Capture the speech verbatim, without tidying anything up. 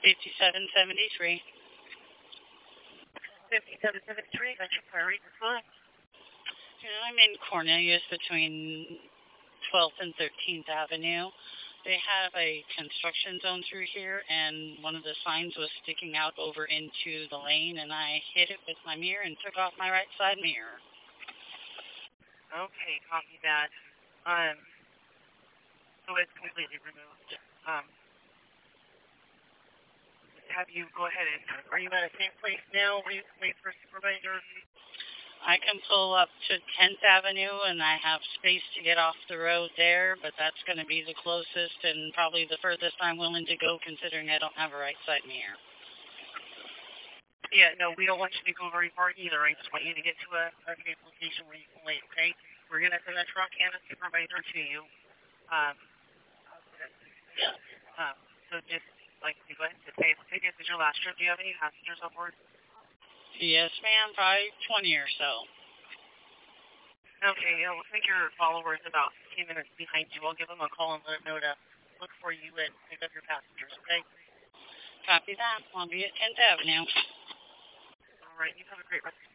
fifty-seven seventy-three. fifty-seven seventy-three, that's your priority time. You know, I'm in Cornelius between twelfth and thirteenth Avenue. They have a construction zone through here, and one of the signs was sticking out over into the lane, and I hit it with my mirror and took off my right side mirror. Okay, copy that. Um, so it's completely removed. Um, have you go ahead and, are you at a safe place now? Wait, wait for supervisor? I can pull up to tenth Avenue, and I have space to get off the road there, but that's going to be the closest and probably the furthest I'm willing to go, considering I don't have a right side mirror. Yeah, no, we don't want you to go very far either. I just want you to get to a, a safe location where you can wait, okay? We're going to send a truck and a supervisor to you. Um, um, so just, like, go ahead and say, say this is your last trip. Do you have any passengers on board? Yes, ma'am, probably twenty or so. Okay, it looks like your follower is about fifteen minutes behind you. I'll give them a call and let them know to look for you and pick up your passengers, okay? Copy that. I'll be at tenth Avenue. All right, you have a great rest of